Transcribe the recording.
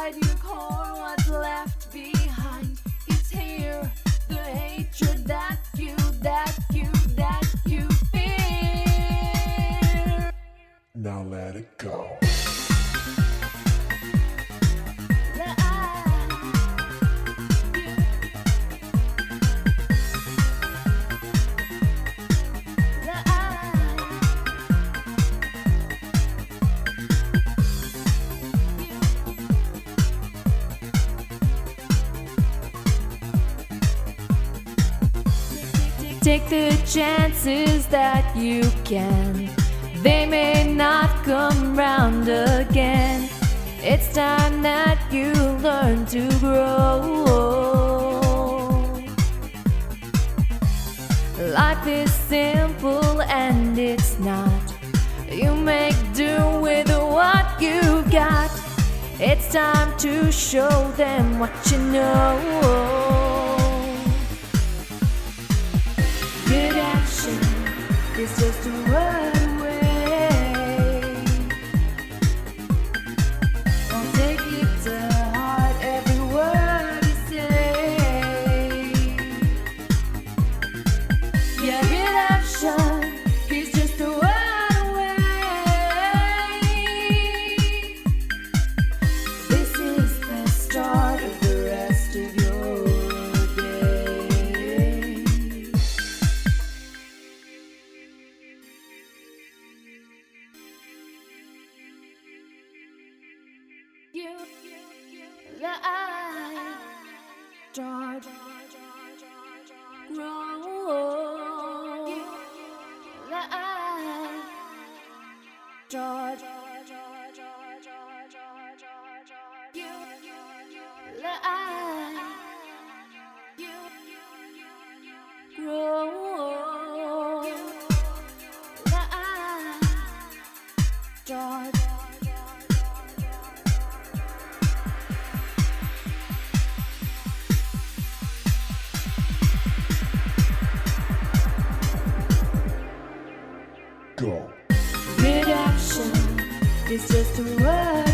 inside your core, what's left behind. It's here, the hatred that you fear. Now let it go. Take the chances that you can. They may not come round again. It's time that you learn to grow. Life is simple and it's not. You make do with what you got. It's time to show them what you know. Good action is just a word away. Don't take it to heart, every word you say. Yeah, good action is just a word away. This is the start of the rest of your day. The I start grow. The I start the I grow. The I start. Go. Good action is just a word.